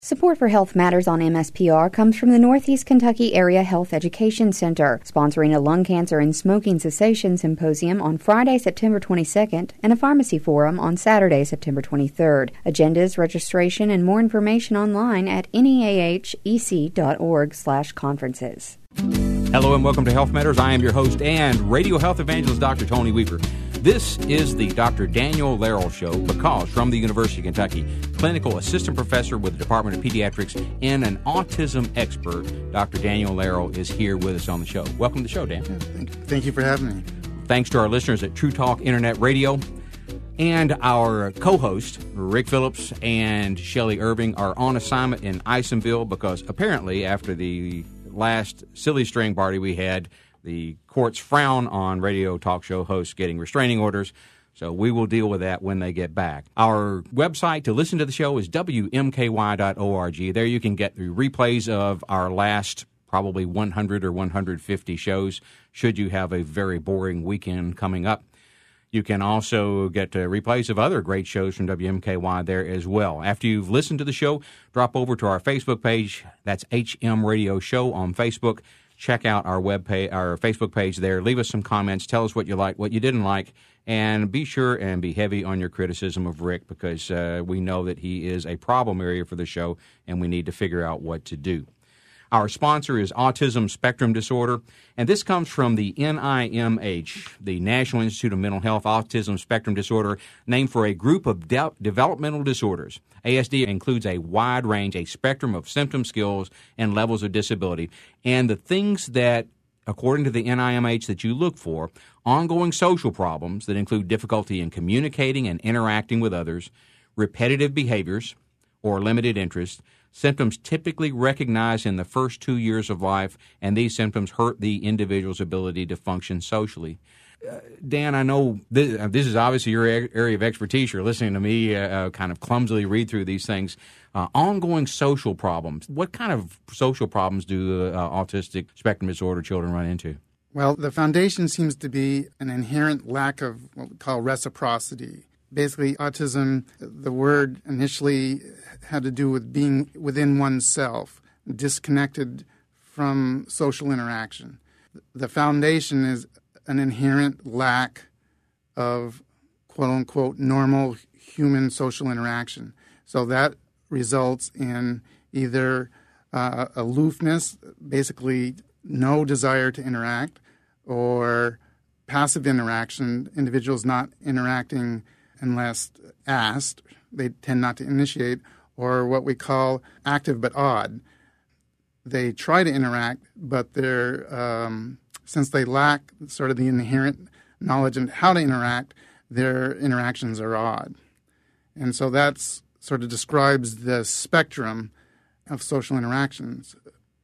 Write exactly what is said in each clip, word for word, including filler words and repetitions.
Support for Health Matters on M S P R comes from the Northeast Kentucky Area Health Education Center, sponsoring a lung cancer and smoking cessation symposium on Friday, September twenty-second, and a pharmacy forum on Saturday, September twenty-third. Agendas, registration, and more information online at neahec dot org slash conferences. Hello and welcome to Health Matters. I am your host and radio health evangelist, Doctor Tony Weaver. This is the Doctor Daniel Laurel Show because from the University of Kentucky, clinical assistant professor with the Department of Pediatrics and an autism expert, Doctor Daniel Laurel is here with us on the show. Welcome to the show, Dan. Yeah, thank, thank you for having me. Thanks to our listeners at True Talk Internet Radio. And our co-host, Rick Phillips and Shelley Irving, are on assignment in Isonville because apparently after the last silly string party we had, the courts frown on radio talk show hosts getting restraining orders, so we will deal with that when they get back. Our website to listen to the show is W M K Y dot org. There you can get the replays of our last probably one hundred or one hundred fifty shows, should you have a very boring weekend coming up. You can also get uh, replays of other great shows from W M K Y there as well. After you've listened to the show, drop over to our Facebook page. That's H M Radio Show on Facebook. Check out our web page, our Facebook page there. Leave us some comments. Tell us what you like, what you didn't like, and be sure and be heavy on your criticism of Rick because uh, we know that he is a problem area for the show, and we need to figure out what to do. Our sponsor is Autism Spectrum Disorder, and this comes from the N I M H, the National Institute of Mental Health Autism Spectrum Disorder, named for a group of de- developmental disorders. A S D includes a wide range, a spectrum of symptom skills and levels of disability. And the things that, according to the N I M H, that you look for, ongoing social problems that include difficulty in communicating and interacting with others, repetitive behaviors or limited interest, symptoms typically recognized in the first two years of life, and these symptoms hurt the individual's ability to function socially. Uh, Dan, I know this, uh, this is obviously your area of expertise. You're listening to me uh, uh, kind of clumsily read through these things. Uh, ongoing social problems. What kind of social problems do uh, autistic spectrum disorder children run into? Well, the foundation seems to be an inherent lack of what we call reciprocity. Basically, autism, the word initially had to do with being within oneself, disconnected from social interaction. The foundation is an inherent lack of quote-unquote normal human social interaction. So that results in either uh, aloofness, basically no desire to interact, or passive interaction, individuals not interacting unless asked. They tend not to initiate, or what we call active but odd. They try to interact, but they're um, since they lack sort of the inherent knowledge of how to interact, their interactions are odd. And so that's sort of describes the spectrum of social interactions.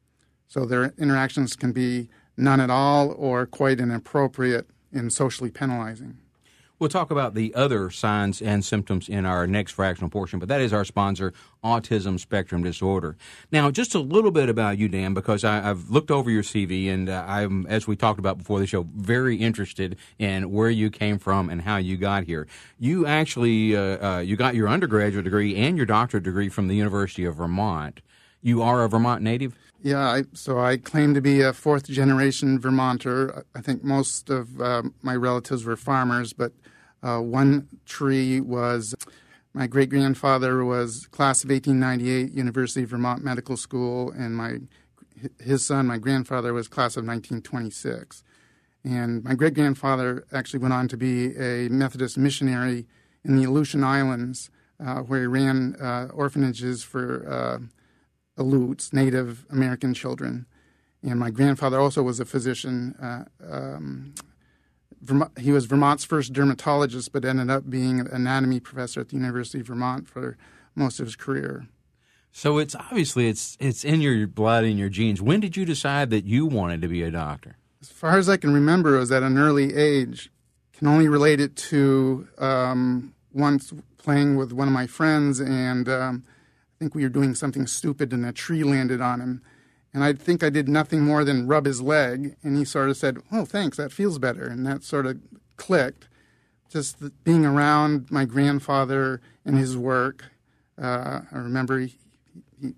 So their interactions can be none at all or quite inappropriate and socially penalizing. We'll talk about the other signs and symptoms in our next fractional portion, but that is our sponsor, Autism Spectrum Disorder. Now, just a little bit about you, Dan, because I, I've looked over your C V, and uh, I'm, as we talked about before the show, very interested in where you came from and how you got here. You actually, uh, uh, you got your undergraduate degree and your doctorate degree from the University of Vermont. You are a Vermont native? Yeah, I, so I claim to be a fourth-generation Vermonter. I think most of uh, my relatives were farmers, but uh, one tree was my great-grandfather was class of eighteen ninety-eight, University of Vermont Medical School, and my his son, my grandfather, was class of nineteen twenty-six. And my great-grandfather actually went on to be a Methodist missionary in the Aleutian Islands, uh, where he ran uh, orphanages for uh, Aleuts, Native American children. And my grandfather also was a physician. Uh, um, Vermont, he was Vermont's first dermatologist, but ended up being an anatomy professor at the University of Vermont for most of his career. So it's obviously it's it's in your blood, in your genes. When did you decide that you wanted to be a doctor? As far as I can remember, it was at an early age. Can only relate it to um, once playing with one of my friends, and um, I think we were doing something stupid, and a tree landed on him. And I think I did nothing more than rub his leg, and he sort of said, "Oh, thanks, that feels better." And that sort of clicked. Just the, being around my grandfather and his work. Uh, I remember he, he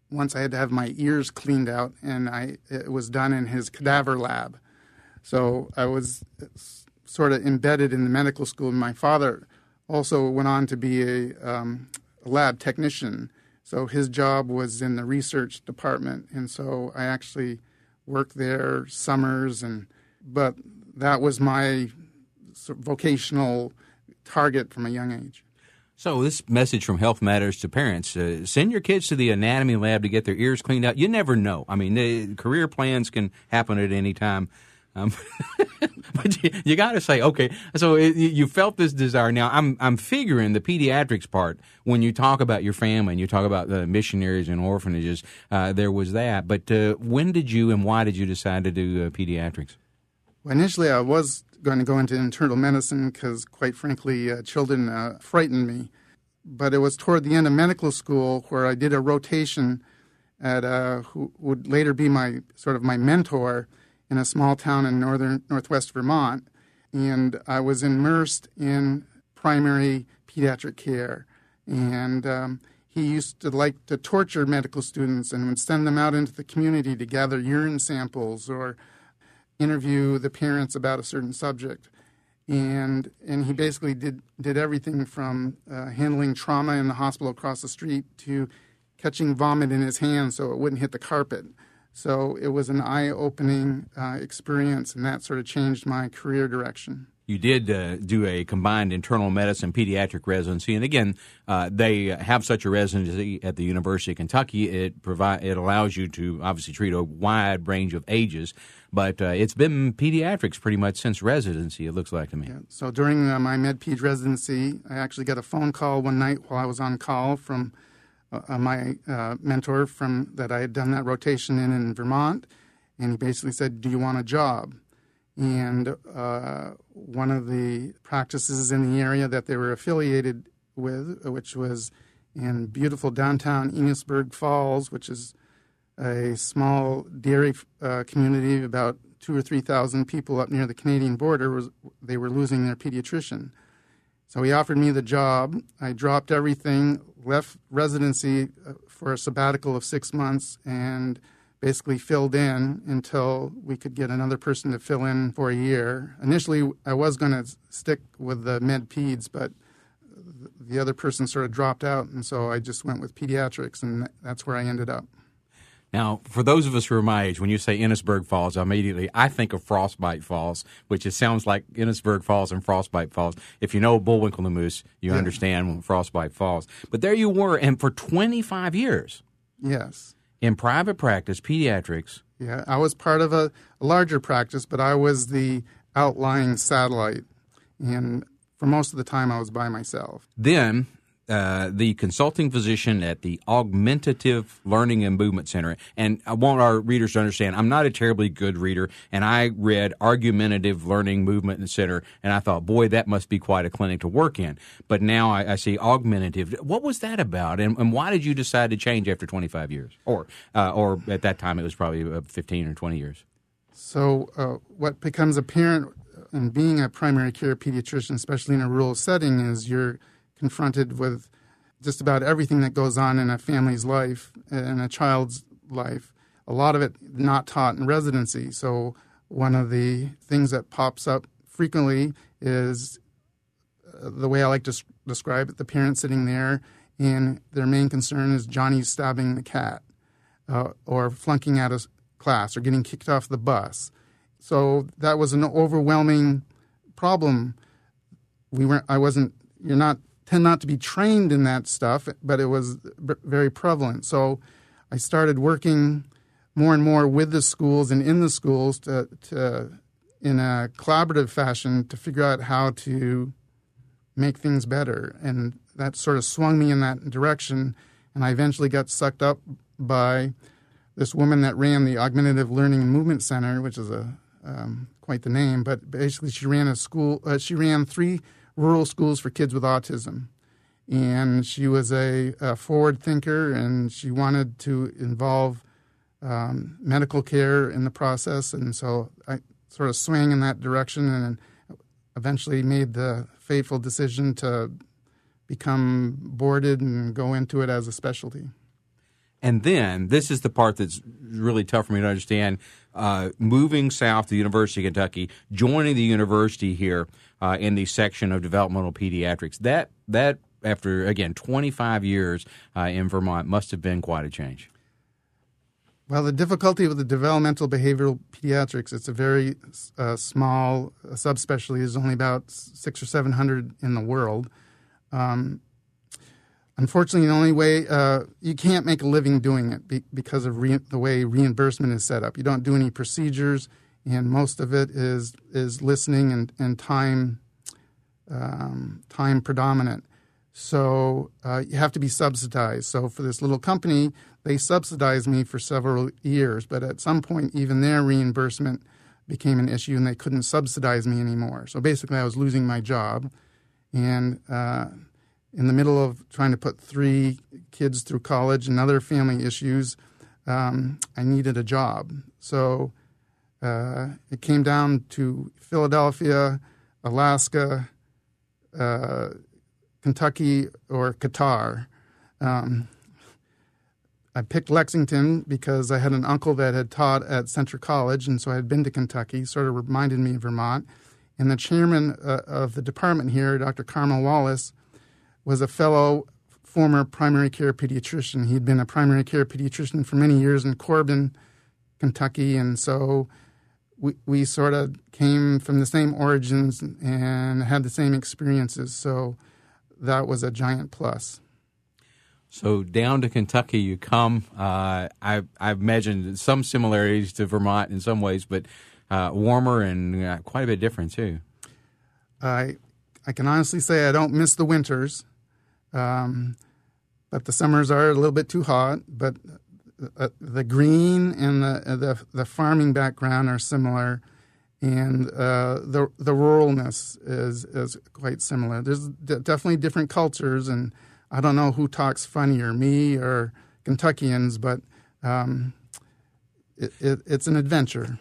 once I had to have my ears cleaned out, and I it was done in his cadaver lab. So I was sort of embedded in the medical school. My father also went on to be a, um, a lab technician. So his job was in the research department, and so I actually worked there summers. And but that was my sort of vocational target from a young age. So this message from Health Matters to parents, uh, send your kids to the anatomy lab to get their ears cleaned out. You never know. I mean, the career plans can happen at any time. Um, but you, you got to say, okay, so it, you felt this desire. Now, I'm I'm figuring the pediatrics part, when you talk about your family and you talk about the missionaries and orphanages, uh, there was that. But uh, when did you and why did you decide to do uh, pediatrics? Well, initially, I was going to go into internal medicine because, quite frankly, uh, children uh, frightened me. But it was toward the end of medical school where I did a rotation at uh, who would later be my sort of my mentor in a small town in northern northwest Vermont, and I was immersed in primary pediatric care. And um, he used to like to torture medical students and would send them out into the community to gather urine samples or interview the parents about a certain subject. And and he basically did, did everything from uh, handling trauma in the hospital across the street to catching vomit in his hands so it wouldn't hit the carpet. So it was an eye-opening uh, experience, and that sort of changed my career direction. You did uh, do a combined internal medicine pediatric residency, and again, uh, they have such a residency at the University of Kentucky. It provide it allows you to obviously treat a wide range of ages, but uh, it's been pediatrics pretty much since residency, it looks like to me. Yeah. So during uh, my med-ped residency, I actually got a phone call one night while I was on call from Uh, my uh, mentor from that I had done that rotation in in Vermont, and he basically said, "Do you want a job?" And uh, one of the practices in the area that they were affiliated with, which was in beautiful downtown Enosburg Falls, which is a small dairy uh, community, about two or three thousand people up near the Canadian border, was they were losing their pediatrician. So he offered me the job. I dropped everything, left residency for a sabbatical of six months, and basically filled in until we could get another person to fill in for a year. Initially, I was going to stick with the med-peds, but the other person sort of dropped out, and so I just went with pediatrics, and that's where I ended up. Now, for those of us who are my age, when you say Enosburg Falls, immediately I think of Frostbite Falls, which it sounds like Enosburg Falls and Frostbite Falls. If you know Bullwinkle the Moose, you yeah. understand Frostbite Falls. But there you were, and for twenty-five years. Yes. In private practice, pediatrics. Yeah, I was part of a larger practice, but I was the outlying satellite. And for most of the time, I was by myself. Then Uh, the consulting physician at the Augmentative Learning and Movement Center. And I want our readers to understand, I'm not a terribly good reader, and I read Argumentative Learning Movement Center, and I thought, boy, that must be quite a clinic to work in. But now I, I see Augmentative. What was that about, and, and why did you decide to change after twenty-five years? Or, uh, or at that time, it was probably fifteen or twenty years. So uh, what becomes apparent in being a primary care pediatrician, especially in a rural setting, is you're confronted with just about everything that goes on in a family's life and a child's life, a lot of it not taught in residency. So one of the things that pops up frequently is uh, the way I like to s- describe it, the parent sitting there and their main concern is Johnny's stabbing the cat uh, or flunking out of class or getting kicked off the bus. So that was an overwhelming problem. We weren't, I wasn't, you're not, tend not to be trained in that stuff, but it was b- very prevalent. So I started working more and more with the schools and in the schools to, to in a collaborative fashion to figure out how to make things better. And that sort of swung me in that direction. And I eventually got sucked up by this woman that ran the Augmentative Learning and Movement Center, which is a um, quite the name. But basically she ran a school, uh, she ran three rural schools for kids with autism. And she was a, a forward thinker, and she wanted to involve um, medical care in the process. And so I sort of swang in that direction and eventually made the fateful decision to become boarded and go into it as a specialty. And then, this is the part that's really tough for me to understand, uh, moving south to the University of Kentucky, joining the university here uh, in the section of developmental pediatrics. That, that after, again, twenty-five years uh, in Vermont, must have been quite a change. Well, the difficulty with the developmental behavioral pediatrics, it's a very uh, small uh, subspecialty. There's only about six or seven hundred in the world. Um, unfortunately, the only way uh, you can't make a living doing it be- because of re- the way reimbursement is set up. You don't do any procedures, and most of it is is listening and and time um, time predominant. So uh, you have to be subsidized. So for this little company, they subsidized me for several years, but at some point, even their reimbursement became an issue, and they couldn't subsidize me anymore. So basically, I was losing my job, and uh, in the middle of trying to put three kids through college and other family issues, um, I needed a job. So uh, it came down to Philadelphia, Alaska, uh, Kentucky, or Qatar. Um, I picked Lexington because I had an uncle that had taught at Centre College, and so I had been to Kentucky, sort of reminded me of Vermont. And the chairman uh, of the department here, Doctor Carmel Wallace, was a fellow former primary care pediatrician. He'd been a primary care pediatrician for many years in Corbin, Kentucky, and so we, we sort of came from the same origins and had the same experiences. So that was a giant plus. So down to Kentucky you come. Uh, I, I imagine some similarities to Vermont in some ways, but uh, warmer and uh, quite a bit different too. I I can honestly say I don't miss the winters, um, but the summers are a little bit too hot. But uh, the green and the, the the farming background are similar, and uh, the the ruralness is is quite similar. There's d- definitely different cultures, and I don't know who talks funnier, me or Kentuckians, but um, it, it, it's an adventure.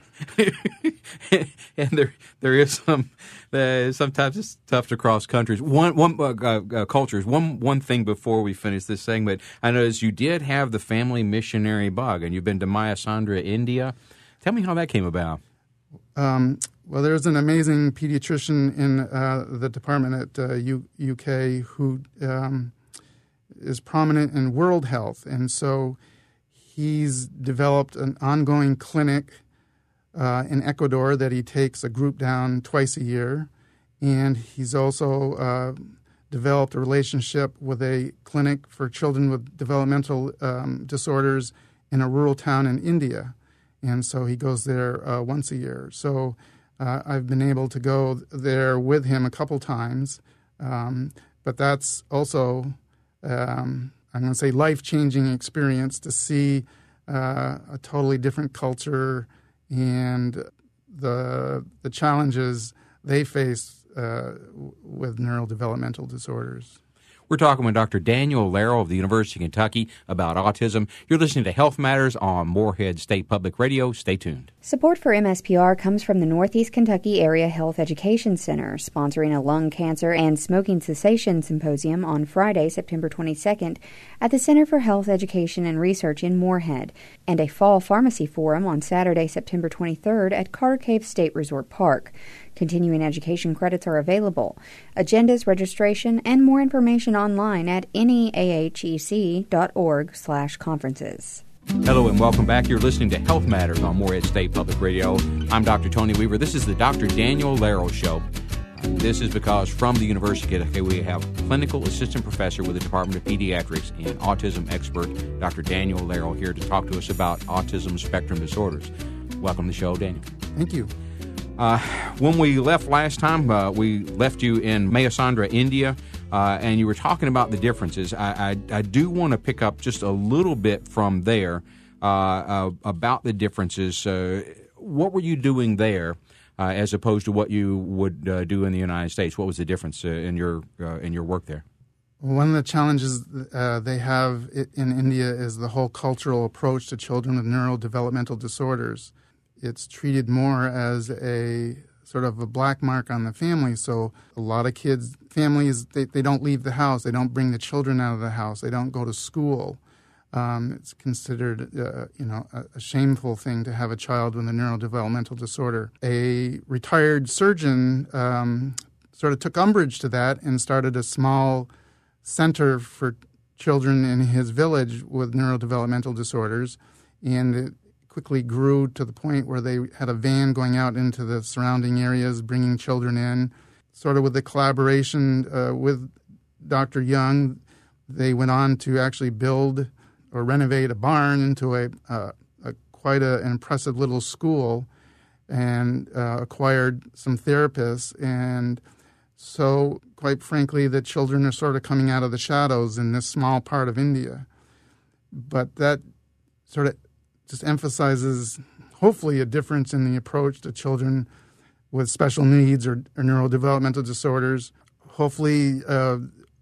And there there is some uh, sometimes it's tough to cross countries. One one uh, uh, cultures. One one thing before we finish this segment, I noticed you did have the family missionary bug, and you've been to Mayasandra, India. Tell me how that came about. Um, well, there's an amazing pediatrician in uh, the department at uh, U- UK who um, is prominent in world health, and so he's developed an ongoing clinic uh, in Ecuador that he takes a group down twice a year, and he's also uh, developed a relationship with a clinic for children with developmental um, disorders in a rural town in India. And so he goes there uh, once a year. So uh, I've been able to go there with him a couple times. Um, but that's also, um, I'm going to say, life-changing experience to see uh, a totally different culture and the the challenges they face uh, with neurodevelopmental disorders. We're talking with Doctor Daniel Larrow of the University of Kentucky about autism. You're listening to Health Matters on Morehead State Public Radio. Stay tuned. Support for M S P R comes from the Northeast Kentucky Area Health Education Center, sponsoring a lung cancer and smoking cessation symposium on Friday, September twenty-second, at the Center for Health Education and Research in Morehead, and a fall pharmacy forum on Saturday, September twenty-third, at Carter Cave State Resort Park. Continuing education credits are available. Agendas, registration, and more information online at neahec dot org slash conferences. Hello and welcome back. You're listening to Health Matters on Morehead State Public Radio. I'm Doctor Tony Weaver. This is the Doctor Daniel Larrow Show. This is because from the University of Kentucky we have clinical assistant professor with the Department of Pediatrics and autism expert, Doctor Daniel Larrow, here to talk to us about autism spectrum disorders. Welcome to the show, Daniel. Thank you. Uh, when we left last time, uh, we left you in Mayasandra, India, uh, and you were talking about the differences. I, I, I do want to pick up just a little bit from there uh, uh, about the differences. Uh, what were you doing there uh, as opposed to what you would uh, do in the United States? What was the difference uh, in your uh, in your work there? One of the challenges uh, they have in India is the whole cultural approach to children with neurodevelopmental disorders. It's treated more as a sort of a black mark on the family. So a lot of kids, families, they, they don't leave the house. They don't bring the children out of the house. They don't go to school. Um, it's considered, uh, you know, a, a shameful thing to have a child with a neurodevelopmental disorder. A retired surgeon um, sort of took umbrage to that and started a small center for children in his village with neurodevelopmental disorders, and it quickly grew to the point where they had a van going out into the surrounding areas, bringing children in. Sort of with the collaboration uh, with Doctor Young, they went on to actually build or renovate a barn into a, uh, a quite a, an impressive little school, and uh, acquired some therapists. And so, quite frankly, the children are sort of coming out of the shadows in this small part of India. But that sort of just emphasizes, hopefully, a difference in the approach to children with special needs or, or neurodevelopmental disorders. Hopefully, uh,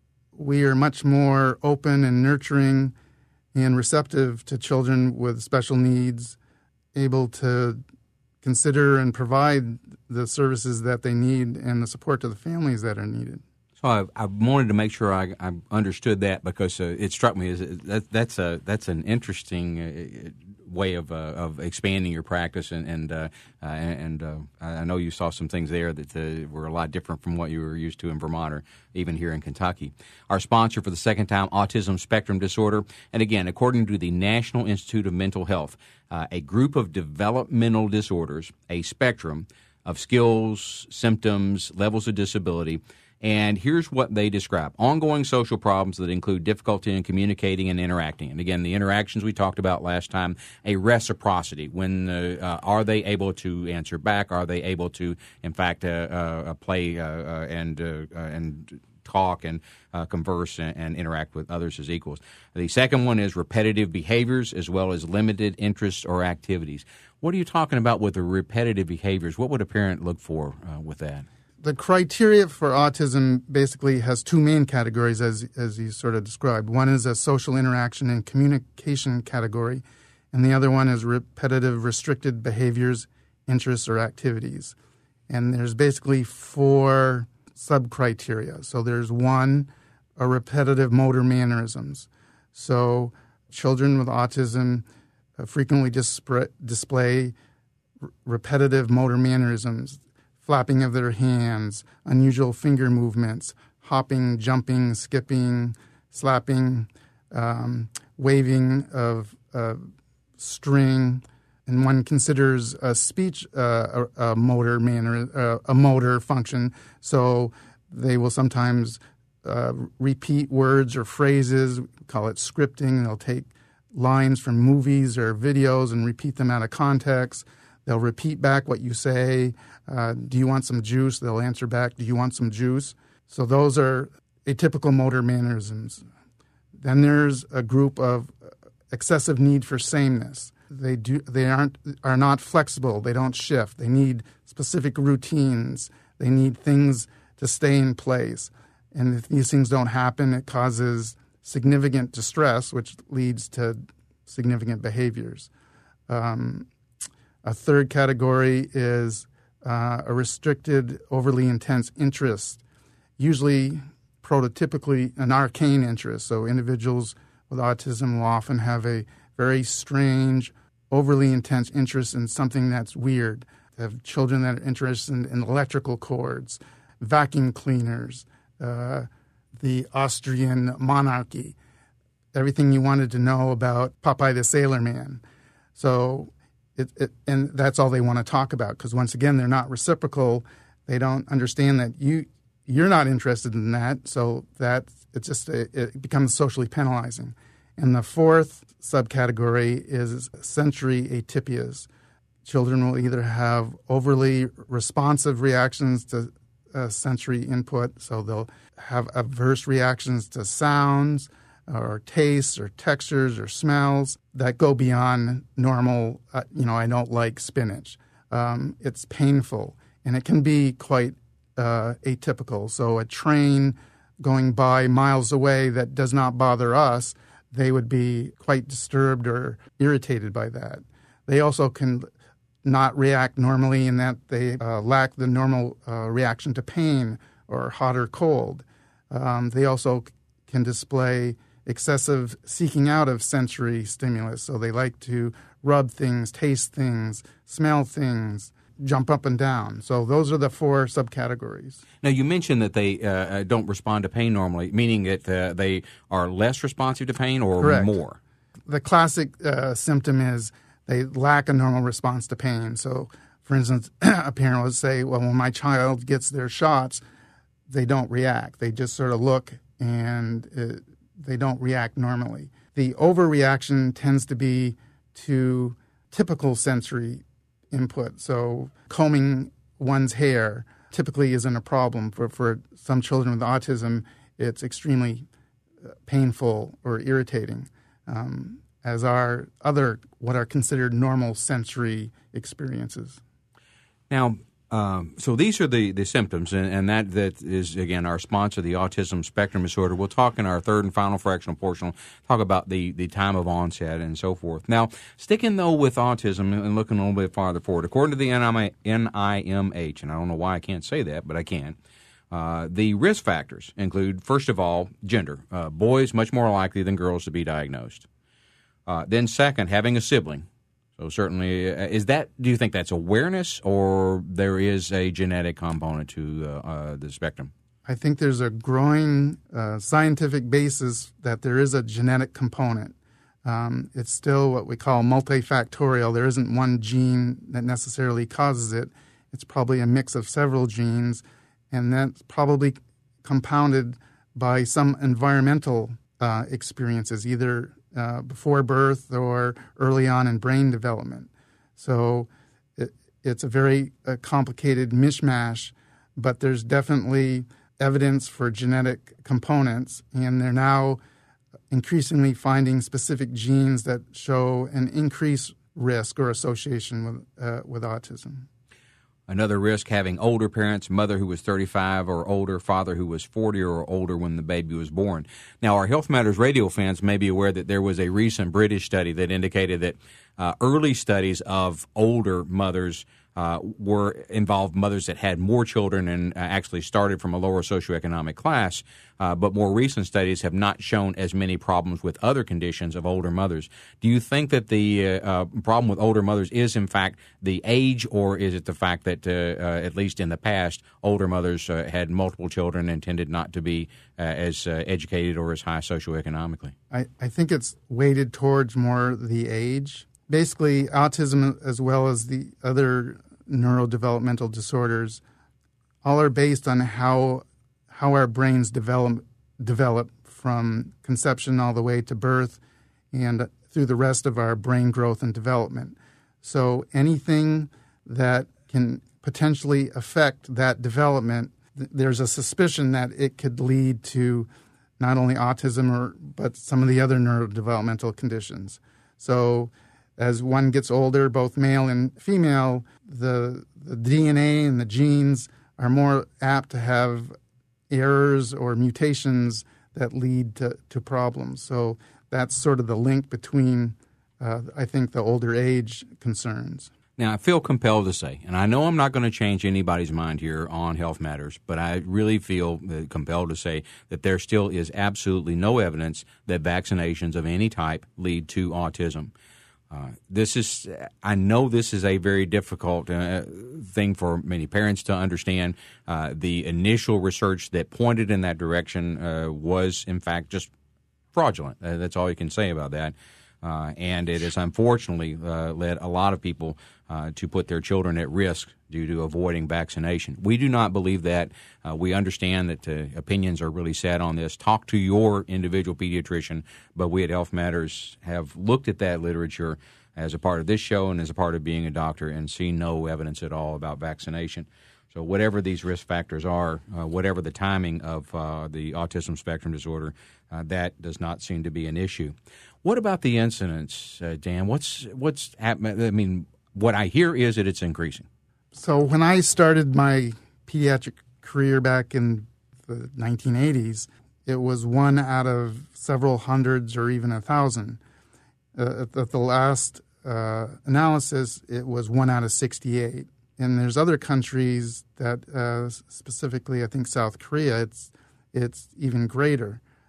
we are much more open and nurturing and receptive to children with special needs, able to consider and provide the services that they need and the support to the families that are needed. So I, I wanted to make sure I, I understood that, because uh, it struck me as that, that's a that's an interesting uh, way of uh, of expanding your practice, and and uh, uh, and uh, I know you saw some things there that uh, were a lot different from what you were used to in Vermont or even here in Kentucky. Our sponsor for the second time, Autism Spectrum Disorder, and again, according to the National Institute of Mental Health, uh, a group of developmental disorders, a spectrum of skills, symptoms, levels of disability. And here's what they describe: ongoing social problems that include difficulty in communicating and interacting. And again, the interactions we talked about last time, a reciprocity. When uh, uh, are they able to answer back? Are they able to, in fact, uh, uh, play uh, uh, and uh, uh, and talk and uh, converse and, and interact with others as equals? The second one is repetitive behaviors, as well as limited interests or activities. What are you talking about with the repetitive behaviors? What would a parent look for uh, with that? The criteria for autism basically has two main categories, as as you sort of described. One is a social interaction and communication category, and the other one is repetitive restricted behaviors, interests, or activities. And there's basically four sub-criteria. So there's one, a repetitive motor mannerisms. So children with autism uh, frequently display, display r- repetitive motor mannerisms, flapping of their hands, unusual finger movements, hopping, jumping, skipping, slapping, um, waving of uh, string, and one considers a speech uh, a, a motor manner, uh, a motor function. So they will sometimes uh, repeat words or phrases. We call it scripting. They'll take lines from movies or videos and repeat them out of context. They'll repeat back what you say. Uh, do you want some juice? They'll answer back, do you want some juice? So those are atypical motor mannerisms. Then there's a group of excessive need for sameness. They do. They aren't are not flexible. They don't shift. They need specific routines. They need things to stay in place. And if these things don't happen, it causes significant distress, which leads to significant behaviors. Um, A third category is uh, a restricted, overly intense interest, usually prototypically an arcane interest. So individuals with autism will often have a very strange, overly intense interest in something that's weird. They have children that are interested in, in electrical cords, vacuum cleaners, uh, the Austrian monarchy, everything you wanted to know about Popeye the Sailor Man. So It, it, and that's all they want to talk about, because once again, they're not reciprocal. They don't understand that you you're not interested in that, so that it just it, it becomes socially penalizing. And the fourth subcategory is sensory atypias. Children will either have overly responsive reactions to uh, sensory input, so they'll have adverse reactions to sounds, or tastes, or textures, or smells that go beyond normal. Uh, you know, I don't like spinach. Um, it's painful, and it can be quite uh, atypical. So a train going by miles away that does not bother us, they would be quite disturbed or irritated by that. They also can not react normally in that they uh, lack the normal uh, reaction to pain or hot or cold. Um, they also can display excessive seeking out of sensory stimulus. So they like to rub things, taste things, smell things, jump up and down. So those are the four subcategories. Now, you mentioned that they uh, don't respond to pain normally, meaning that uh, they are less responsive to pain or Correct. more? The classic uh, symptom is they lack a normal response to pain. So, for instance, a parent would say, well, when my child gets their shots, they don't react. They just sort of look and uh, they don't react normally. The overreaction tends to be to typical sensory input. So combing one's hair typically isn't a problem. For, for some children with autism, it's extremely painful or irritating, um, as are other what are considered normal sensory experiences. Now, um, so these are the, the symptoms, and, and that, that is, again, our sponsor, the Autism Spectrum Disorder. We'll talk in our third and final fractional portion, talk about the, the time of onset and so forth. Now, sticking, though, with autism and looking a little bit farther forward, according to the N I M H, and I don't know why I can't say that, but I can, uh, the risk factors include, first of all, gender. Uh, boys much more likely than girls to be diagnosed. Uh, then second, having a sibling. So certainly, uh, is that? Do you think that's awareness, or there is a genetic component to uh, uh, the spectrum? I think there's a growing uh, scientific basis that there is a genetic component. Um, it's still what we call multifactorial. There isn't one gene that necessarily causes it. It's probably a mix of several genes, and that's probably compounded by some environmental uh, experiences, either Uh, before birth or early on in brain development. So it, it's a very uh, complicated mishmash, but there's definitely evidence for genetic components, and they're now increasingly finding specific genes that show an increased risk or association with, uh, with autism. Another risk, having older parents, mother who was thirty-five or older, father who was forty or older when the baby was born. Now, our Health Matters radio fans may be aware that there was a recent British study that indicated that uh, early studies of older mothers uh, were involved mothers that had more children and uh, actually started from a lower socioeconomic class, uh, but more recent studies have not shown as many problems with other conditions of older mothers. Do you think that the uh, uh, problem with older mothers is, in fact, the age, or is it the fact that, uh, uh, at least in the past, older mothers uh, had multiple children and tended not to be uh, as uh, educated or as high socioeconomically? I, I think it's weighted towards more the age. Basically, autism, as well as the other neurodevelopmental disorders, all are based on how how our brains develop develop from conception all the way to birth and through the rest of our brain growth and development. So anything that can potentially affect that development, th- there's a suspicion that it could lead to not only autism or but some of the other neurodevelopmental conditions. So as one gets older, both male and female, the, the D N A and the genes are more apt to have errors or mutations that lead to, to problems. So that's sort of the link between, uh, I think, the older age concerns. Now, I feel compelled to say, and I know I'm not going to change anybody's mind here on Health Matters, but I really feel uh, compelled to say that there still is absolutely no evidence that vaccinations of any type lead to autism. Uh, this is, I know this is a very difficult uh, thing for many parents to understand. Uh, the initial research that pointed in that direction uh, was, in fact, just fraudulent. Uh, that's all you can say about that. Uh, and it has unfortunately uh, led a lot of people uh, to put their children at risk due to avoiding vaccination. We do not believe that. Uh, we understand that uh, opinions are really set on this. Talk to your individual pediatrician, but we at Health Matters have looked at that literature as a part of this show and as a part of being a doctor and see no evidence at all about vaccination. So whatever these risk factors are, uh, whatever the timing of uh, the autism spectrum disorder, uh, that does not seem to be an issue. What about the incidence, uh, Dan? What's what's happening? I mean, what I hear is that it's increasing. So when I started my pediatric career back in the nineteen eighties, it was one out of several hundreds or even a thousand. Uh, at the last uh, analysis, it was one out of sixty-eight. And there's other countries that, uh, specifically, I think South Korea, it's it's even greater.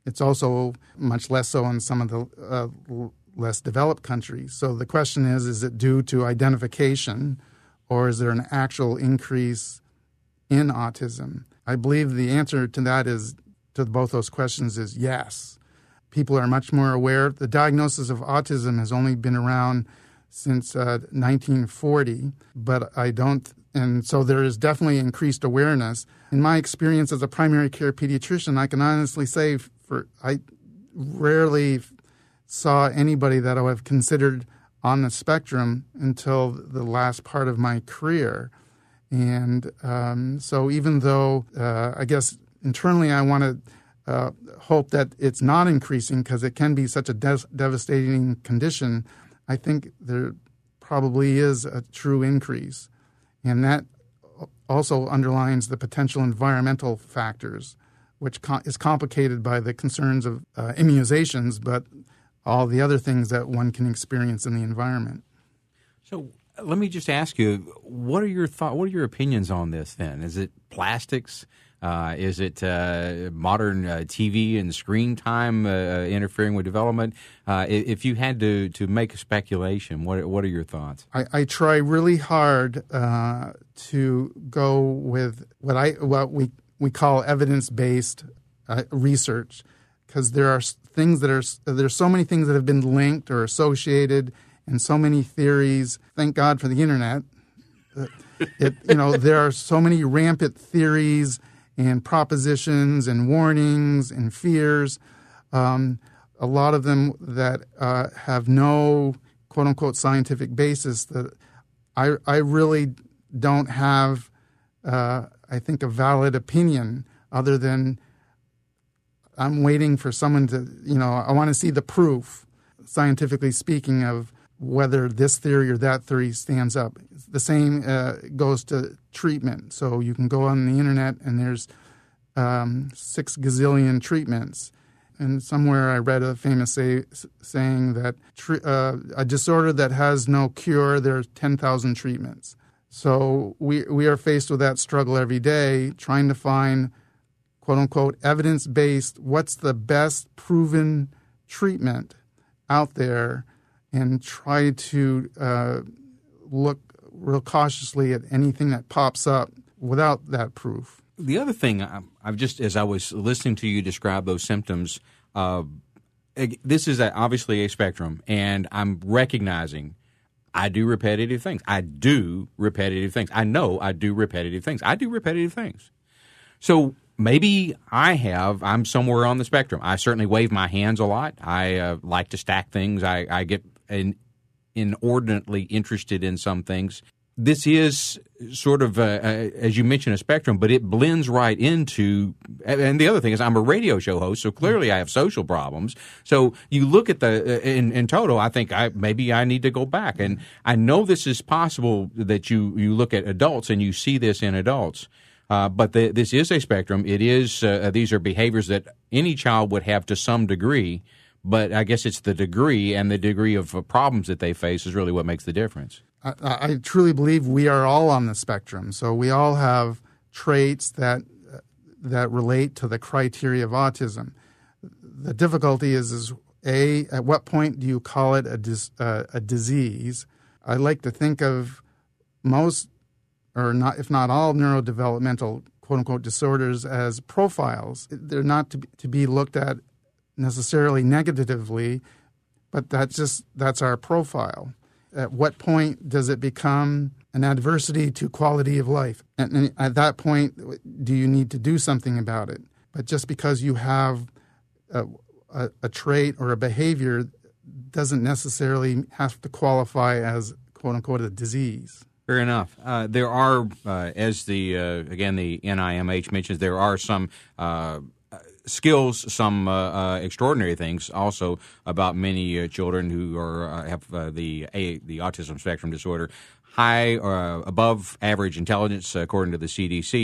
It's also much less so in some of the uh, less developed countries. So the question is, is it due to identification, or is there an actual increase in autism? I believe the answer to that is, to both those questions, is yes. People are much more aware. The diagnosis of autism has only been around since uh, nineteen forty, but I don't, and so there is definitely increased awareness. In my experience as a primary care pediatrician, I can honestly say for I rarely saw anybody that I would have considered on the spectrum until the last part of my career. And um, so even though uh, I guess internally I want to uh, hope that it's not increasing because it can be such a de- devastating condition, I think there probably is a true increase. And that also underlines the potential environmental factors, which co- is complicated by the concerns of uh, immunizations, but all the other things that one can experience in the environment. So let me just ask you, what are your thought? What are your opinions on this then? Is it plastics? Uh, is it uh, modern uh, T V and screen time uh, interfering with development? Uh, if you had to, to make a speculation, what what are your thoughts? I, I try really hard uh, to go with what I what we we call evidence-based uh, research, because there are things that are there's so many things that have been linked or associated, and so many theories. Thank God for the internet. It, you know, there are so many rampant theories and propositions and warnings and fears, um, a lot of them that uh, have no quote-unquote scientific basis, that I, I really don't have, uh, I think, a valid opinion other than I'm waiting for someone to, you know, I want to see the proof, scientifically speaking, of whether this theory or that theory stands up. The same uh, goes to treatment. So you can go on the internet and there's um, six gazillion treatments. And somewhere I read a famous say, saying that tre- uh, a disorder that has no cure, there's ten thousand treatments. So we we are faced with that struggle every day, trying to find, quote-unquote, evidence-based, what's the best proven treatment out there, and try to uh, look real cautiously at anything that pops up without that proof. The other thing, I've just, as I was listening to you describe those symptoms, uh, this is a, obviously a spectrum, and I'm recognizing I do repetitive things. I do repetitive things. I know I do repetitive things. I do repetitive things. So maybe I have, I'm somewhere on the spectrum. I certainly wave my hands a lot. I uh, like to stack things. I, I get an inordinately interested in some things. This is sort of, uh, uh, as you mentioned, a spectrum, but it blends right into, and the other thing is I'm a radio show host, so clearly I have social problems. So you look at the, uh, in, in total, I think I maybe I need to go back. And I know this is possible that you, you look at adults and you see this in adults. Uh, but the, this is a spectrum. It is, uh, these are behaviors that any child would have to some degree, but I guess it's the degree and the degree of uh, problems that they face is really what makes the difference. I, I truly believe we are all on the spectrum. So we all have traits that uh, that relate to the criteria of autism. The difficulty is, is A, at what point do you call it a, dis, uh, a disease? I like to think of most, or not, if not all, neurodevelopmental quote-unquote disorders as profiles. They're not to be, to be looked at necessarily negatively, but that's just that's our profile. At what point does it become an adversity to quality of life? And at that point, do you need to do something about it? But just because you have a, a, a trait or a behavior doesn't necessarily have to qualify as quote-unquote a disease. Fair enough. Uh, there are, uh, as the, uh, again, the N I M H mentions, there are some uh, skills, some uh, uh, extraordinary things also about many uh, children who are uh, have uh, the a, the autism spectrum disorder. High or uh, above average intelligence, according to the C D C.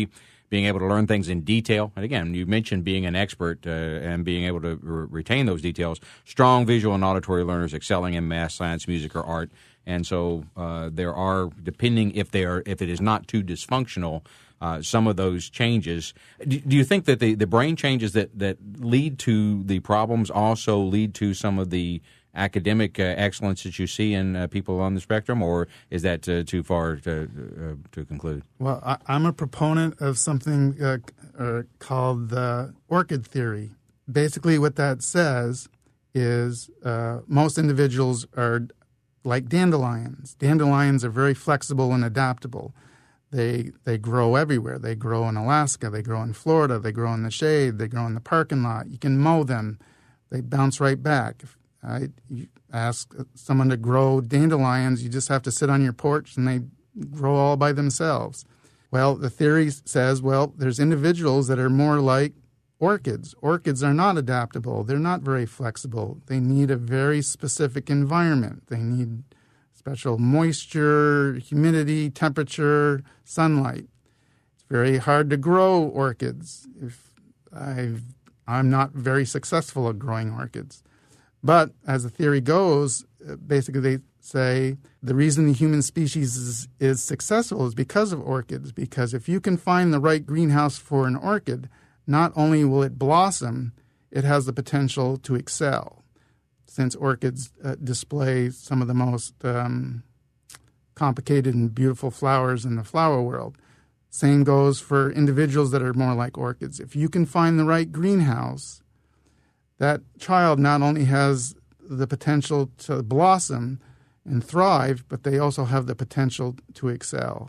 being able to learn things in detail. And again, you mentioned being an expert uh, and being able to re- retain those details. Strong visual and auditory learners excelling in math, science, music, or art. And so uh, there are, depending if they are, if it is not too dysfunctional, uh, some of those changes. Do, do you think that the, the brain changes that, that lead to the problems also lead to some of the academic uh, excellence that you see in uh, people on the spectrum, or is that uh, too far to uh, to conclude? Well, I, I'm a proponent of something uh, uh, called the orchid theory. Basically, what that says is uh, most individuals are like dandelions. Dandelions are very flexible and adaptable. They they grow everywhere. They grow in Alaska. They grow in Florida. They grow in the shade. They grow in the parking lot. You can mow them. They bounce right back. If I you ask someone to grow dandelions, you just have to sit on your porch and they grow all by themselves. Well, the theory says, well, there's individuals that are more like orchids. Orchids are not adaptable. They're not very flexible. They need a very specific environment. They need special moisture, humidity, temperature, sunlight. It's very hard to grow orchids. If I've, I'm not very successful at growing orchids. But as the theory goes, basically they say the reason the human species is, is successful is because of orchids, because if you can find the right greenhouse for an orchid, not only will it blossom, it has the potential to excel, since orchids uh, display some of the most um, complicated and beautiful flowers in the flower world. Same goes for individuals that are more like orchids. If you can find the right greenhouse, that child not only has the potential to blossom and thrive, but they also have the potential to excel.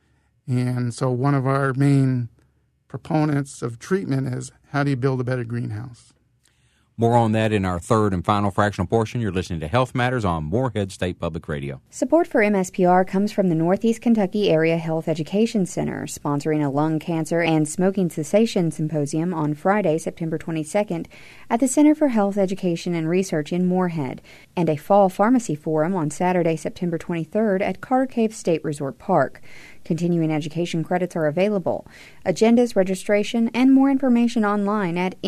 And so one of our main proponents of treatment is, how do you build a better greenhouse? More on that in our third and final fractional portion. You're listening to Health Matters on Morehead State Public Radio. Support for M S P R comes from the Northeast Kentucky Area Health Education Center, sponsoring a lung cancer and smoking cessation symposium on Friday, September twenty-second, at the Center for Health Education and Research in Morehead, and a fall pharmacy forum on Saturday, September twenty-third, at Carter Cave State Resort Park. Continuing education credits are available. Agendas, registration, and more information online at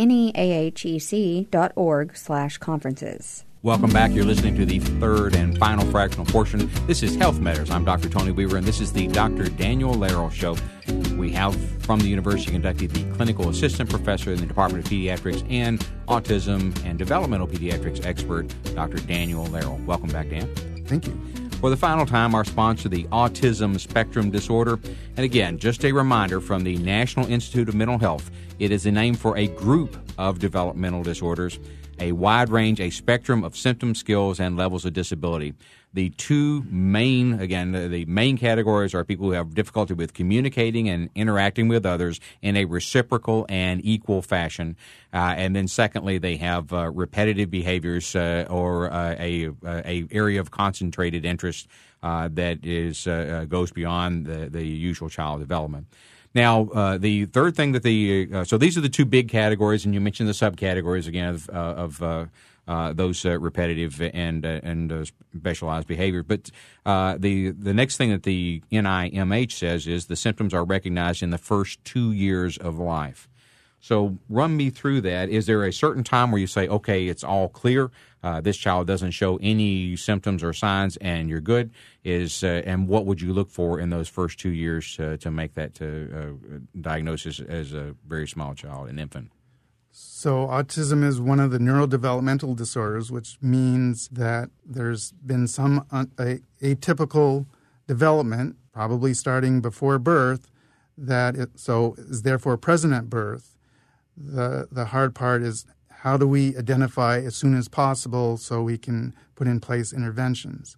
neahec.org slash conferences. Welcome back. You're listening to the third and final fractional portion. This is Health Matters. I'm Doctor Tony Weaver, and this is the Doctor Daniel Larrell Show. We have from the University of Kentucky the clinical assistant professor in the Department of Pediatrics and autism and developmental pediatrics expert, Doctor Daniel Larrell. Welcome back, Dan. Thank you. For the final time, our sponsor, the Autism Spectrum Disorder. And again, just a reminder from the National Institute of Mental Health, it is the name for a group of developmental disorders, a wide range, a spectrum of symptoms, skills, and levels of disability. The two main, again, the, the main categories are people who have difficulty with communicating and interacting with others in a reciprocal and equal fashion. Uh, and then secondly, they have uh, repetitive behaviors uh, or uh, a, a area of concentrated interest uh, that is uh, goes beyond the, the usual child development. Now, uh, the third thing that the uh, so these are the two big categories, and you mentioned the subcategories again of, uh, of uh, uh, those uh, repetitive and uh, and uh, specialized behavior. But uh, the the next thing that the N I M H says is the symptoms are recognized in the first two years of life. So run me through that. Is there a certain time where you say, okay, it's all clear, uh, this child doesn't show any symptoms or signs, and you're good? Is uh, and what would you look for in those first two years to, to make that to, uh, diagnosis as a very small child, an infant? So autism is one of the neurodevelopmental disorders, which means that there's been some un- a, atypical development, probably starting before birth, that it, so is therefore present at birth. The the hard part is, how do we identify as soon as possible so we can put in place interventions?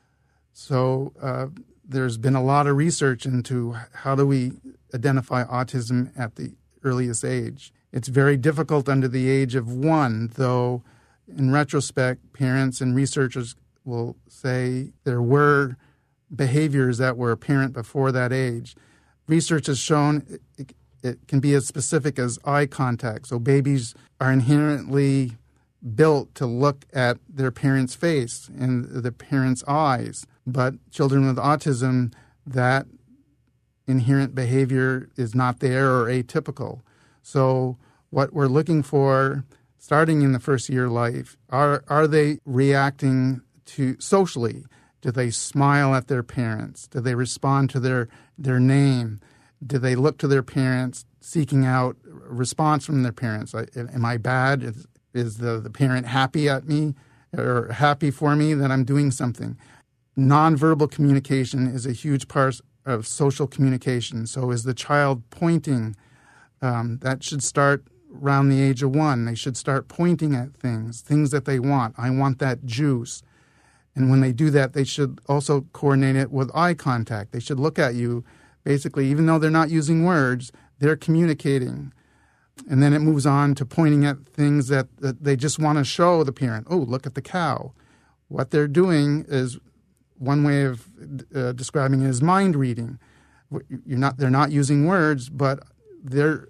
So uh, there's been a lot of research into how do we identify autism at the earliest age. It's very difficult under the age of one, though in retrospect, parents and researchers will say there were behaviors that were apparent before that age. Research has shown it, it can be as specific as eye contact. So babies are inherently built to look at their parent's face and the parent's eyes. But children with autism, that inherent behavior is not there or atypical. So what we're looking for, starting in the first year of life, are are they reacting to socially? Do they smile at their parents? Do they respond to their, their name? Do they look to their parents, seeking out a response from their parents? Am I bad? Is, is the, the parent happy at me or happy for me that I'm doing something? Nonverbal communication is a huge part of social communication. So is the child pointing? Um, that should start around the age of one. They should start pointing at things, things that they want. I want that juice. And when they do that, they should also coordinate it with eye contact. They should look at you. Basically, even though they're not using words, they're communicating. And then it moves on to pointing at things that, that they just want to show the parent. Oh, look at the cow. What they're doing is, one way of uh, describing it is mind reading. You're not, they're not using words, but they're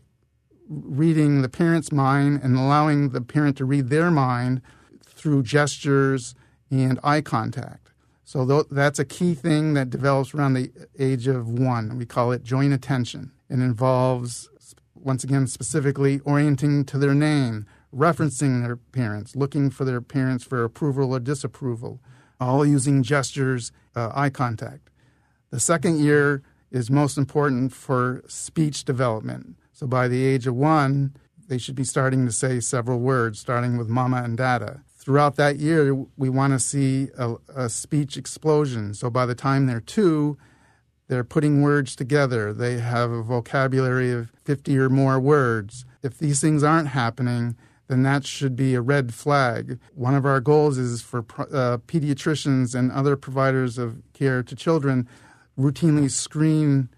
reading the parent's mind and allowing the parent to read their mind through gestures and eye contact. So th- that's a key thing that develops around the age of one. We call it joint attention. It involves, once again, specifically orienting to their name, referencing their parents, looking for their parents for approval or disapproval, all using gestures, uh, eye contact. The second year is most important for speech development. So by the age of one, they should be starting to say several words, starting with mama and dada. Throughout that year, we want to see a, a speech explosion. So by the time they're two, they're putting words together. They have a vocabulary of fifty or more words. If these things aren't happening, then that should be a red flag. One of our goals is for uh, pediatricians and other providers of care to children routinely screen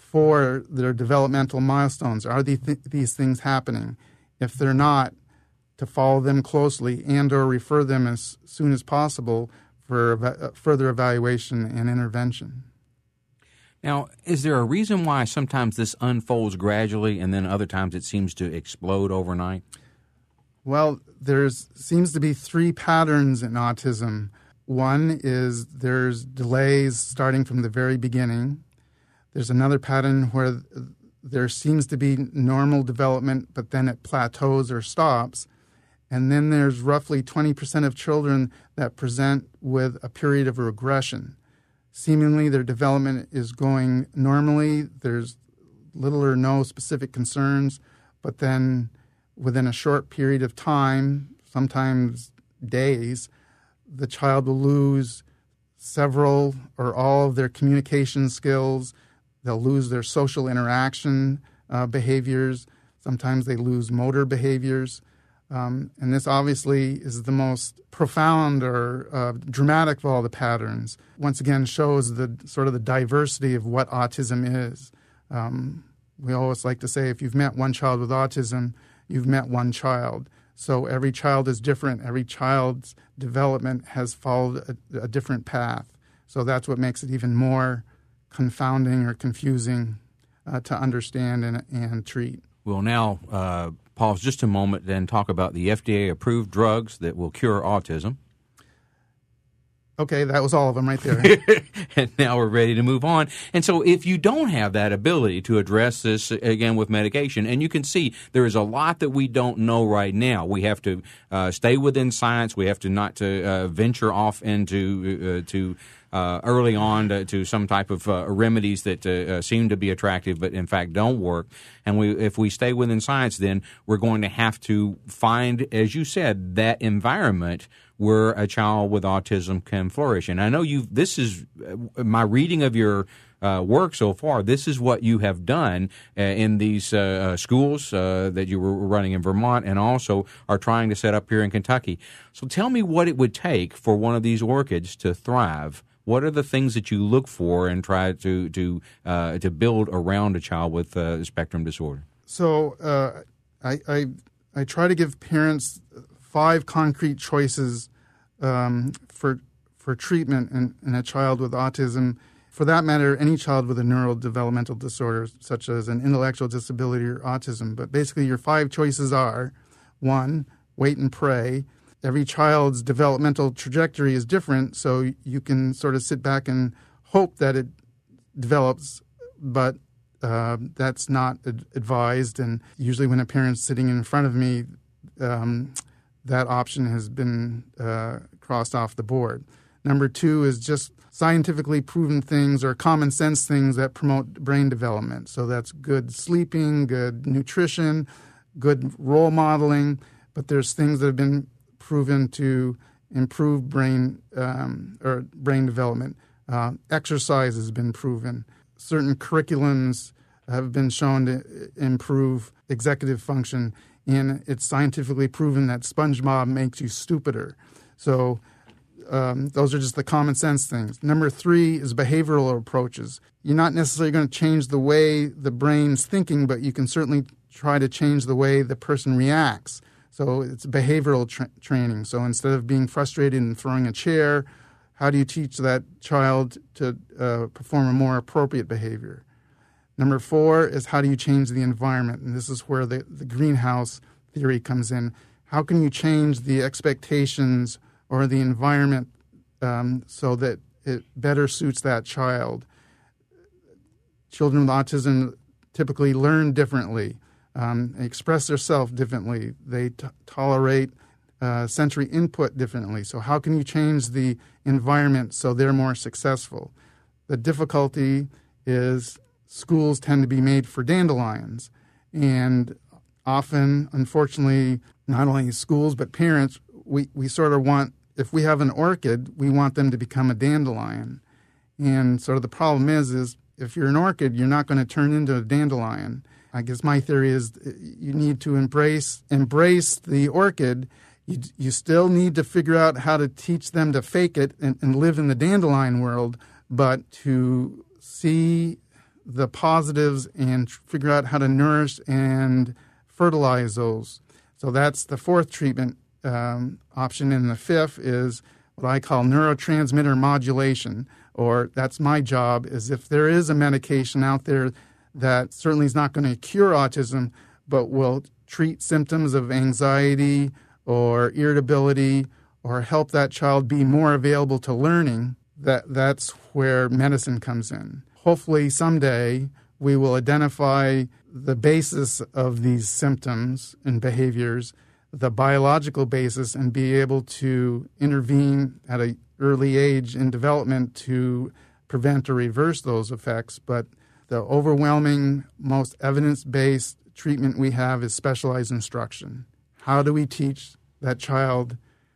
for their developmental milestones. Are these, th- these things happening? If they're not, to follow them closely and or refer them as soon as possible for ev- further evaluation and intervention. Now, is there a reason why sometimes this unfolds gradually and then other times it seems to explode overnight? Well, there seems to be three patterns in autism. One is there's delays starting from the very beginning. There's another pattern where there seems to be normal development, but then it plateaus or stops. And then there's roughly twenty percent of children that present with a period of regression. Seemingly their development is going normally. There's little or no specific concerns, but then within a short period of time, sometimes days, the child will lose several or all of their communication skills. They'll lose their social interaction uh, behaviors. Sometimes they lose motor behaviors. Um, and this obviously is the most profound or uh, dramatic of all the patterns. Once again, shows the sort of the diversity of what autism is. Um, we always like to say if you've met one child with autism, you've met one child. So every child is different. Every child's development has followed a, a different path. So that's what makes it even more confounding or confusing uh, to understand and, and treat. We'll now uh, pause just a moment and talk about the F D A-approved drugs that will cure autism. Okay, that was all of them right there. And now we're ready to move on. And so if you don't have that ability to address this, again, with medication, and you can see there is a lot that we don't know right now. We have to uh, stay within science. We have to not to uh, venture off into uh, to uh, early on to, to some type of uh, remedies that uh, seem to be attractive but in fact don't work. And we, if we stay within science, then we're going to have to find, as you said, that environment where a child with autism can flourish. And I know you. This is uh, my reading of your uh, work so far. This is what you have done uh, in these uh, schools uh, that you were running in Vermont, and also are trying to set up here in Kentucky. So tell me what it would take for one of these orchids to thrive. What are the things that you look for and try to to uh, to build around a child with uh, spectrum disorder? So uh, I, I I try to give parents five concrete choices um, for for treatment in, in a child with autism. For that matter, any child with a neurodevelopmental disorder, such as an intellectual disability or autism. But basically, your five choices are: one, wait and pray. Every child's developmental trajectory is different, so you can sort of sit back and hope that it develops, but uh, that's not ad- advised. And usually when a parent's sitting in front of me, um, that option has been uh, crossed off the board. Number two is just scientifically proven things or common sense things that promote brain development. So that's good sleeping, good nutrition, good role modeling. But there's things that have been proven to improve brain um, or brain development. Uh, exercise has been proven. Certain curriculums have been shown to improve executive function, and it's scientifically proven that SpongeBob makes you stupider. So um, those are just the common sense things. Number three is behavioral approaches. You're not necessarily going to change the way the brain's thinking, but you can certainly try to change the way the person reacts. So it's behavioral tra- training. So instead of being frustrated and throwing a chair, how do you teach that child to uh, perform a more appropriate behavior? Number four is how do you change the environment? And this is where the, the greenhouse theory comes in. How can you change the expectations or the environment um, so that it better suits that child? Children with autism typically learn differently. Um, they express themselves differently. They t- tolerate uh, sensory input differently. So how can you change the environment so they're more successful? The difficulty is schools tend to be made for dandelions. And often, unfortunately, not only schools but parents, we, we sort of want, if we have an orchid, we want them to become a dandelion. And sort of the problem is, is if you're an orchid, you're not going to turn into a dandelion. I guess my theory is you need to embrace embrace the orchid. You, you still need to figure out how to teach them to fake it and, and live in the dandelion world, but to see the positives and figure out how to nourish and fertilize those. So that's the fourth treatment um, option. And the fifth is what I call neurotransmitter modulation, or that's my job, is if there is a medication out there that certainly is not going to cure autism, but will treat symptoms of anxiety or irritability or help that child be more available to learning, that that's where medicine comes in. Hopefully someday we will identify the basis of these symptoms and behaviors, the biological basis, and be able to intervene at an early age in development to prevent or reverse those effects. But the overwhelming, most evidence-based treatment we have is specialized instruction. How do we teach that child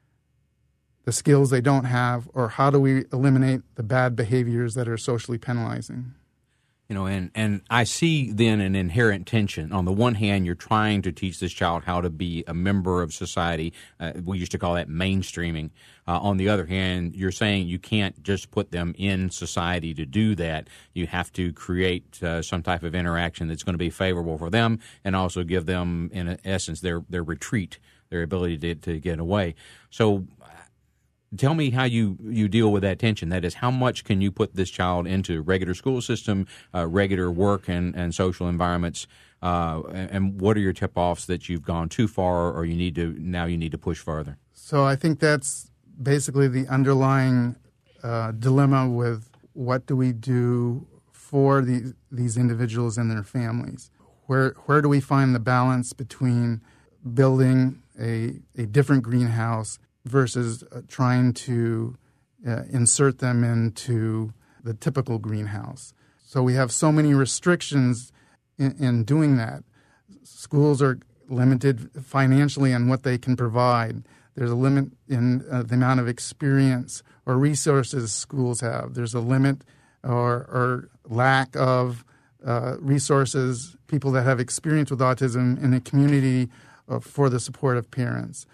the skills they don't have, or how do we eliminate the bad behaviors that are socially penalizing? You know, and, and I see then an inherent tension. On the one hand, you're trying to teach this child how to be a member of society. Uh, we used to call that mainstreaming. Uh, on the other hand, you're saying you can't just put them in society to do that. You have to create uh, some type of interaction that's going to be favorable for them and also give them, in essence, their, their retreat, their ability to, to get away. So tell me how you, you deal with that tension. That is, how much can you put this child into regular school system, uh, regular work and, and social environments, uh, and, and what are your tip-offs that you've gone too far or you need to now you need to push further? So I think that's basically the underlying uh, dilemma with what do we do for the, these individuals and their families. Where where do we find the balance between building a, a different greenhouse versus uh, trying to uh, insert them into the typical greenhouse? So we have so many restrictions in, in doing that. Schools are limited financially on what they can provide. There's a limit in uh, the amount of experience or resources schools have. There's a limit or, or lack of uh, resources, people that have experience with autism in the community uh, for the support of parents.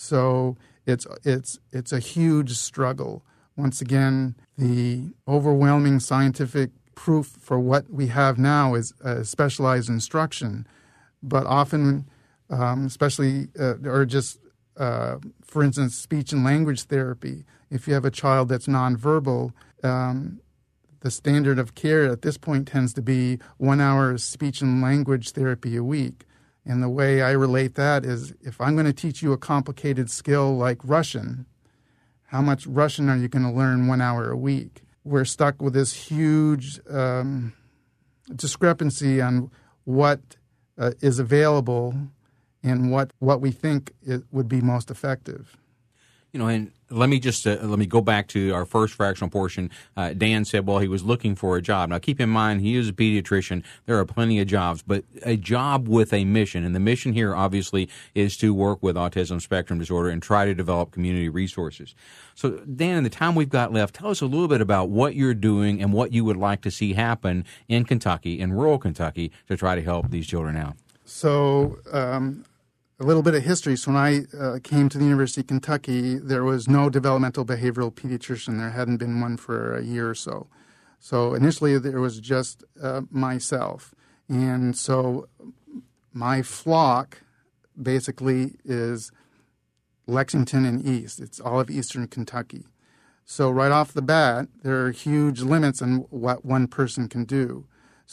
So It's it's it's a huge struggle. Once again, the overwhelming scientific proof for what we have now is uh, specialized instruction, but often, um, especially uh, or just uh, for instance, speech and language therapy. If you have a child that's nonverbal, um, the standard of care at this point tends to be one hour of speech and language therapy a week. And the way I relate that is, if I'm going to teach you a complicated skill like Russian, how much Russian are you going to learn one hour a week? We're stuck with this huge um, discrepancy on what uh, is available and what, what we think it would be most effective. You know, and let me just uh, let me go back to our first fractional portion. Uh, Dan said, well, he was looking for a job. Now, keep in mind, he is a pediatrician. There are plenty of jobs, but a job with a mission. And the mission here, obviously, is to work with autism spectrum disorder and try to develop community resources. So, Dan, in the time we've got left, tell us a little bit about what you're doing and what you would like to see happen in Kentucky, in rural Kentucky, to try to help these children out. So, um a little bit of history. So when I uh, came to the University of Kentucky, there was no developmental behavioral pediatrician. There hadn't been one for a year or so. So initially there was just uh, myself. And so my flock basically is Lexington and East. It's all of eastern Kentucky. So right off the bat, there are huge limits on what one person can do.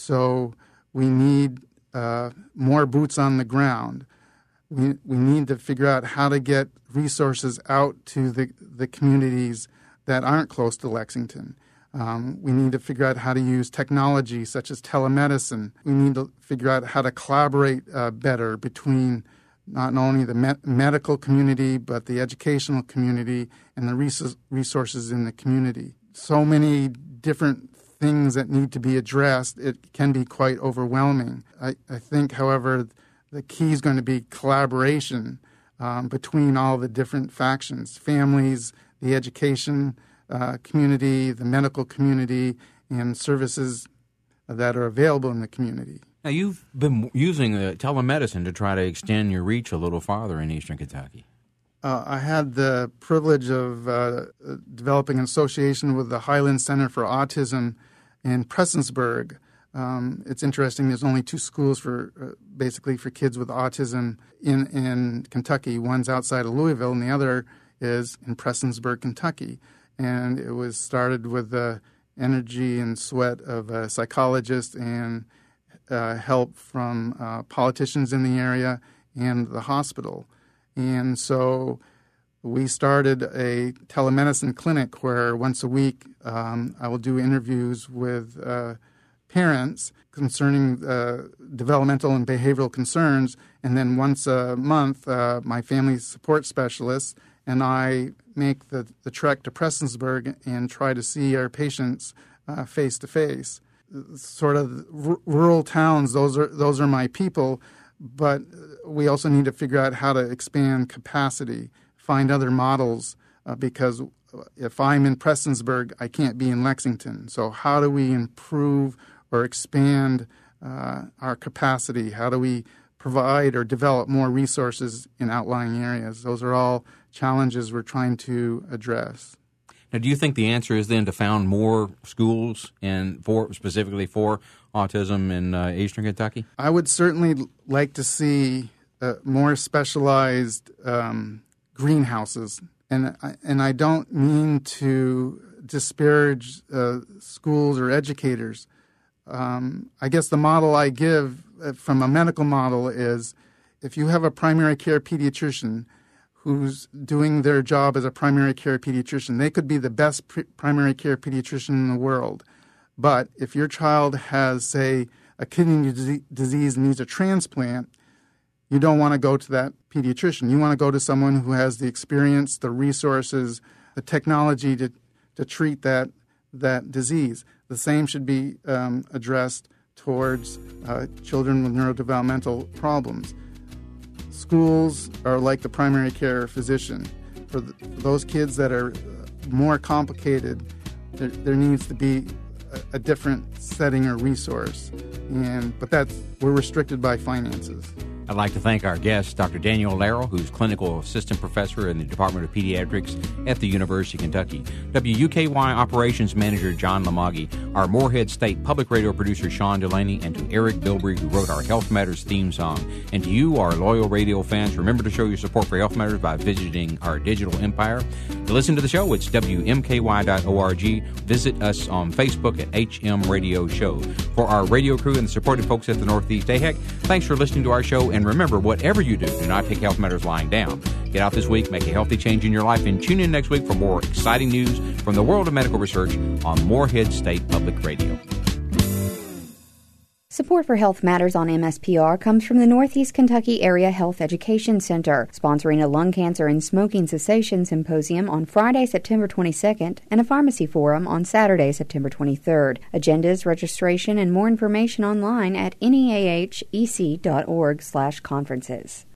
So we need uh, more boots on the ground. We we need to figure out how to get resources out to the, the communities that aren't close to Lexington. Um, we need to figure out how to use technology such as telemedicine. We need to figure out how to collaborate uh, better between not only the me- medical community but the educational community and the res- resources in the community. So many different things that need to be addressed, it can be quite overwhelming. I, I think, however, the key is going to be collaboration um, between all the different factions, families, the education uh, community, the medical community, and services that are available in the community. Now, you've been using uh, telemedicine to try to extend your reach a little farther in eastern Kentucky. Uh, I had the privilege of uh, developing an association with the Highland Center for Autism in Prestonsburg. Um, it's interesting. There's only two schools for uh, basically for kids with autism in, in Kentucky. One's outside of Louisville, and the other is in Prestonsburg, Kentucky. And it was started with the energy and sweat of a psychologist and uh, help from uh, politicians in the area and the hospital. And so we started a telemedicine clinic where once a week um, I will do interviews with uh, parents concerning uh, developmental and behavioral concerns, and then once a month, uh, my family support specialist and I make the, the trek to Prestonsburg and try to see our patients uh, face to face. Sort of r- rural towns; those are those are my people, but we also need to figure out how to expand capacity, find other models, uh, because if I'm in Prestonsburg, I can't be in Lexington. So how do we improve or expand uh, our capacity? How do we provide or develop more resources in outlying areas? Those are all challenges we're trying to address. Now, do you think the answer is then to found more schools and for specifically for autism in uh, eastern Kentucky? I would certainly like to see uh, more specialized um, greenhouses, and I, and I don't mean to disparage uh, schools or educators. Um, I guess the model I give from a medical model is if you have a primary care pediatrician who's doing their job as a primary care pediatrician, they could be the best pre- primary care pediatrician in the world. But if your child has, say, a kidney disease and needs a transplant, you don't want to go to that pediatrician. You want to go to someone who has the experience, the resources, the technology to, to treat that, that disease. The same should be um, addressed towards uh, children with neurodevelopmental problems. Schools are like the primary care physician. For, the, for those kids that are more complicated, there, there needs to be a, a different setting or resource. And but that's we're restricted by finances. I'd like to thank our guest, Doctor Daniel Larrow, who's clinical assistant professor in the Department of Pediatrics at the University of Kentucky, W U K Y operations manager John Lamaghi, our Morehead State public radio producer Sean Delaney, and to Eric Bilbrey, who wrote our Health Matters theme song. And to you, our loyal radio fans, remember to show your support for Health Matters by visiting our digital empire. To listen to the show, it's W M K Y dot org. Visit us on Facebook at H M Radio Show. For our radio crew and the supportive folks at the Northeast A H E C, thanks for listening to our show. And remember, whatever you do, do not take Health Matters lying down. Get out this week, make a healthy change in your life, and tune in next week for more exciting news from the world of medical research on Morehead State Public Radio. Support for Health Matters on M S P R comes from the Northeast Kentucky Area Health Education Center, sponsoring a lung cancer and smoking cessation symposium on Friday, September twenty-second, and a pharmacy forum on Saturday, September twenty-third. Agendas, registration, and more information online at neahec dot org slash conferences.